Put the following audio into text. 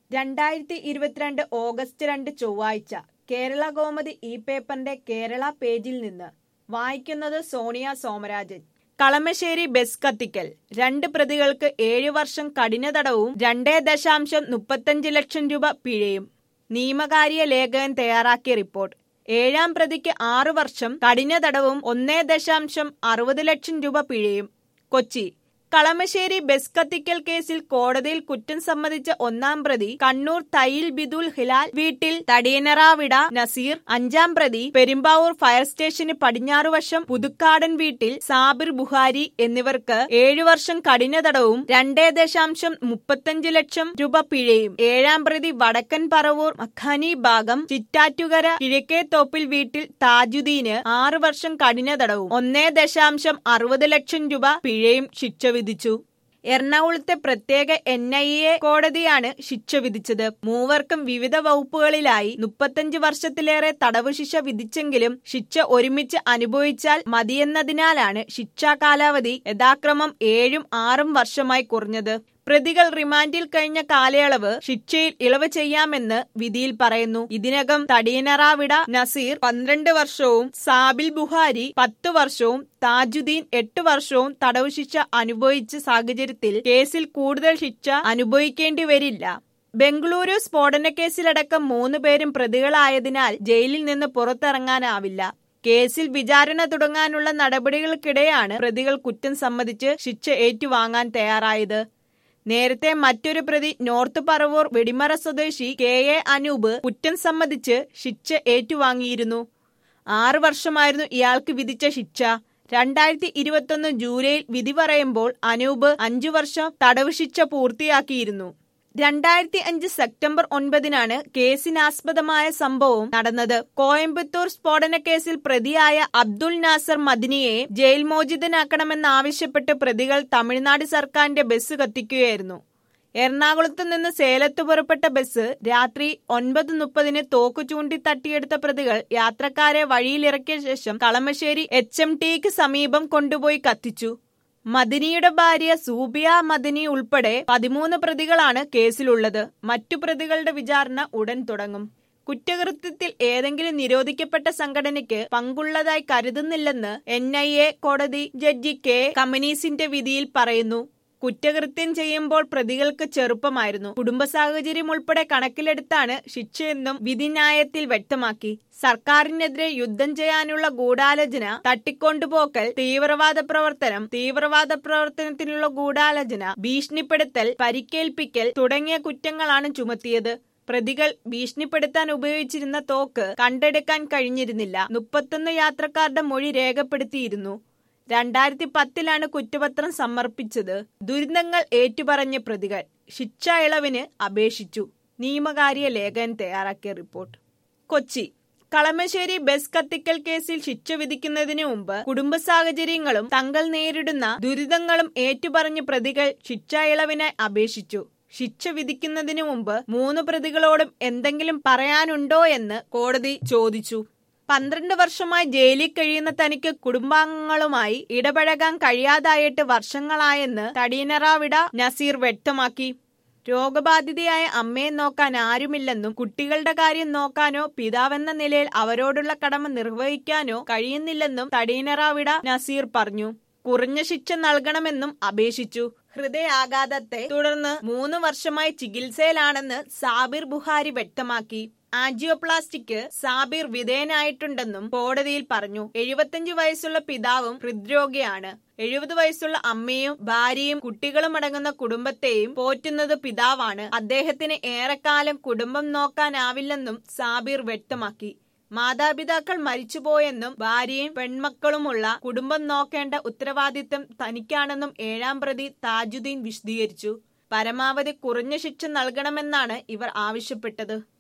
2022 August 2 ചൊവ്വാഴ്ച കേരള കൗമുദി ഈ പേപ്പറിന്റെ കേരള പേജിൽ നിന്ന് വായിക്കുന്നത് സോണിയ സോമരാജൻ. കളമശ്ശേരി ബസ് കത്തിക്കൽ 2 പ്രതികൾക്ക് 7 വർഷം കഠിന തടവും 2.35 ലക്ഷം രൂപ പിഴയും. നിയമകാര്യ ലേഖകൻ തയ്യാറാക്കിയ റിപ്പോർട്ട്. 7-ാം പ്രതിക്ക് 6 വർഷം കഠിന തടവും 1.60 ലക്ഷം രൂപ പിഴയും. കൊച്ചി കളമശ്ശേരി ബസ് കത്തിക്കൽ കേസിൽ കോടതിയിൽ കുറ്റം സമ്മതിച്ച 1-ാം പ്രതി കണ്ണൂർ തയ്യിൽ ബിദുൽ ഹിലാൽ വീട്ടിൽ തടിയനറാവിട നസീർ, 5-ാം പ്രതി പെരുമ്പാവൂർ ഫയർ സ്റ്റേഷന് പടിഞ്ഞാറുവശം പുതുക്കാടൻ വീട്ടിൽ സാബിർ ബുഹാരി എന്നിവർക്ക് 7 വർഷം കഠിന തടവും 2.35 ലക്ഷം രൂപ പിഴയും. 7-ാം പ്രതി വടക്കൻ പറവൂർ മഖാനി ഭാഗം ചിറ്റാറ്റുകര കിഴക്കേത്തോപ്പിൽ വീട്ടിൽ താജുദ്ദീന് 6 വർഷം കഠിന തടവും 1.60 ലക്ഷം രൂപ പിഴയും ശിക്ഷ വിധിച്ചു. എറണാകുളത്തെ പ്രത്യേക NIA കോടതിയാണ് ശിക്ഷ വിധിച്ചത്. മൂവർക്കും വിവിധ വകുപ്പുകളിലായി 35 വർഷത്തിലേറെ തടവ് ശിക്ഷ വിധിച്ചെങ്കിലും ശിക്ഷ ഒരുമിച്ച് അനുഭവിച്ചാൽ മതിയെന്നതിനാലാണ് ശിക്ഷാ കാലാവധി യഥാക്രമം 7ഉം 6ഉം വർഷമായി കുറഞ്ഞത്. പ്രതികൾ റിമാൻഡിൽ കഴിഞ്ഞ കാലയളവ് ശിക്ഷയിൽ ഇളവ് ചെയ്യാമെന്ന് വിധിയിൽ പറയുന്നു. ഇതിനകം തടിയനറാവിട നസീർ 12 വർഷവും സാബിൽ ബുഹാരി 10 വർഷവും താജുദ്ദീൻ 8 വർഷവും തടവ് ശിക്ഷ അനുഭവിച്ച സാഹചര്യത്തിൽ കേസിൽ കൂടുതൽ ശിക്ഷ അനുഭവിക്കേണ്ടി വരില്ല. ബംഗളൂരു സ്ഫോടനക്കേസിലടക്കം 3 പേരും പ്രതികളായതിനാൽ ജയിലിൽ നിന്ന് പുറത്തിറങ്ങാനാവില്ല. കേസിൽ വിചാരണ തുടങ്ങാനുള്ള നടപടികൾക്കിടെയാണ് പ്രതികൾ കുറ്റം സമ്മതിച്ച് ശിക്ഷ ഏറ്റുവാങ്ങാൻ തയ്യാറായത്. നേരത്തെ മറ്റൊരു പ്രതി നോർത്ത് പറവൂർ വെടിമറ സ്വദേശി KA അനൂപ് കുറ്റം സമ്മതിച്ച് ശിക്ഷ ഏറ്റുവാങ്ങിയിരുന്നു. 6 വർഷമായിരുന്നു ഇയാൾക്ക് വിധിച്ച ശിക്ഷ. 2021 ജൂലൈയിൽ വിധി പറയുമ്പോൾ അനൂപ് 5 വർഷം തടവ് ശിക്ഷ പൂർത്തിയാക്കിയിരുന്നു. 2005 സെപ്റ്റംബർ 9-നാണ് കേസിനാസ്പദമായ സംഭവം നടന്നത്. കോയമ്പത്തൂർ സ്ഫോടനക്കേസിൽ പ്രതിയായ അബ്ദുൽ നാസർ മദനിയെ ജയിൽ മോചിതനാക്കണമെന്നാവശ്യപ്പെട്ട് പ്രതികൾ തമിഴ്നാട് സർക്കാരിന്റെ ബസ് കത്തിക്കുകയായിരുന്നു. എറണാകുളത്ത് നിന്ന് സേലത്ത് പുറപ്പെട്ട ബസ് രാത്രി 9:30 തോക്ക് ചൂണ്ടി തട്ടിയെടുത്ത പ്രതികൾ യാത്രക്കാരെ വഴിയിലിറക്കിയ ശേഷം കളമശ്ശേരി HMTക്ക് സമീപം കൊണ്ടുപോയി കത്തിച്ചു. മദനിയുടെ ഭാര്യ സൂബിയ മദനി ഉൾപ്പെടെ 13 പ്രതികളാണ് കേസിലുള്ളത്. മറ്റു പ്രതികളുടെ വിചാരണ ഉടൻ തുടങ്ങും. കുറ്റകൃത്യത്തിൽ ഏതെങ്കിലും നിരോധിക്കപ്പെട്ട സംഘടനയ്ക്ക് പങ്കുള്ളതായി കരുതുന്നില്ലെന്ന് NIA കോടതി ജഡ്ജി K കമനീസിന്റെ വിധിയിൽ പറയുന്നു. കുറ്റകൃത്യം ചെയ്യുമ്പോൾ പ്രതികൾക്ക് ചെറുപ്പമായിരുന്നു. കുടുംബ സാഹചര്യം ഉൾപ്പെടെ കണക്കിലെടുത്താണ് ശിക്ഷയെന്നും വിധിന്യായത്തിൽ വ്യക്തമാക്കി. സർക്കാരിനെതിരെ യുദ്ധം ചെയ്യാനുള്ള ഗൂഢാലോചന, തട്ടിക്കൊണ്ടുപോക്കൽ, തീവ്രവാദ പ്രവർത്തനത്തിനുള്ള ഗൂഢാലോചന, ഭീഷണിപ്പെടുത്തൽ, പരിക്കേൽപ്പിക്കൽ തുടങ്ങിയ കുറ്റങ്ങളാണ് ചുമത്തിയത്. പ്രതികൾ ഭീഷണിപ്പെടുത്താൻ ഉപയോഗിച്ചിരുന്ന തോക്ക് കണ്ടെടുക്കാൻ കഴിഞ്ഞിരുന്നില്ല. 31 യാത്രക്കാരുടെ മൊഴി രേഖപ്പെടുത്തിയിരുന്നു. 2010-ലാണ് കുറ്റപത്രം സമർപ്പിച്ചത്. ദുരന്തങ്ങൾ ഏറ്റുപറഞ്ഞ പ്രതികൾ ശിക്ഷാ ഇളവിന് അപേക്ഷിച്ചു. നിയമകാര്യ ലേഖകൻ തയ്യാറാക്കിയ റിപ്പോർട്ട്. കൊച്ചി കളമശ്ശേരി ബസ് കത്തിക്കൽ കേസിൽ ശിക്ഷ വിധിക്കുന്നതിന് മുമ്പ് കുടുംബ സാഹചര്യങ്ങളും തങ്ങൾ നേരിടുന്ന ദുരിതങ്ങളും ഏറ്റുപറഞ്ഞ പ്രതികൾ ശിക്ഷാ ഇളവിനായി അപേക്ഷിച്ചു. ശിക്ഷ വിധിക്കുന്നതിന് മുമ്പ് 3 പ്രതികളോടും എന്തെങ്കിലും പറയാനുണ്ടോ എന്ന് കോടതി ചോദിച്ചു. 12 വർഷമായി ജയിലിൽ കഴിയുന്ന തനിക്ക് കുടുംബാംഗങ്ങളുമായി ഇടപഴകാൻ കഴിയാതായിട്ട് വർഷങ്ങളായെന്ന് തടിയനറാവിട നസീർ വ്യക്തമാക്കി. രോഗബാധിതയായ അമ്മയെ നോക്കാൻ ആരുമില്ലെന്നും കുട്ടികളുടെ കാര്യം നോക്കാനോ പിതാവെന്ന നിലയിൽ അവരോടുള്ള കടമ നിർവഹിക്കാനോ കഴിയുന്നില്ലെന്നും തടിയനറാവിട നസീർ പറഞ്ഞു. കുറഞ്ഞ ശിക്ഷ നൽകണമെന്നും അപേക്ഷിച്ചു. ഹൃദയാഘാതത്തെ തുടർന്ന് 3 വർഷമായി ചികിത്സയിലാണെന്ന് സാബിർ ബുഹാരി വ്യക്തമാക്കി. ആൻജിയോപ്ലാസ്റ്റിക്ക് സാബിർ വിധേയനായിട്ടുണ്ടെന്നും കോടതിയിൽ പറഞ്ഞു. 75 വയസ്സുള്ള പിതാവും ഹൃദ്രോഗിയാണ്. 70 വയസ്സുള്ള അമ്മയും ഭാര്യയും കുട്ടികളും അടങ്ങുന്ന കുടുംബത്തെയും പോറ്റുന്നത് പിതാവാണ്. അദ്ദേഹത്തിന് ഏറെക്കാലം കുടുംബം നോക്കാനാവില്ലെന്നും സാബിർ വ്യക്തമാക്കി. മാതാപിതാക്കൾ മരിച്ചുപോയെന്നും ഭാര്യയും പെൺമക്കളുമുള്ള കുടുംബം നോക്കേണ്ട ഉത്തരവാദിത്തം തനിക്കാണെന്നും 7-ാം പ്രതി താജുദ്ദീൻ വിശദീകരിച്ചു. പരമാവധി കുറഞ്ഞ ശിക്ഷ നൽകണമെന്നാണ് ഇവർ ആവശ്യപ്പെട്ടത്.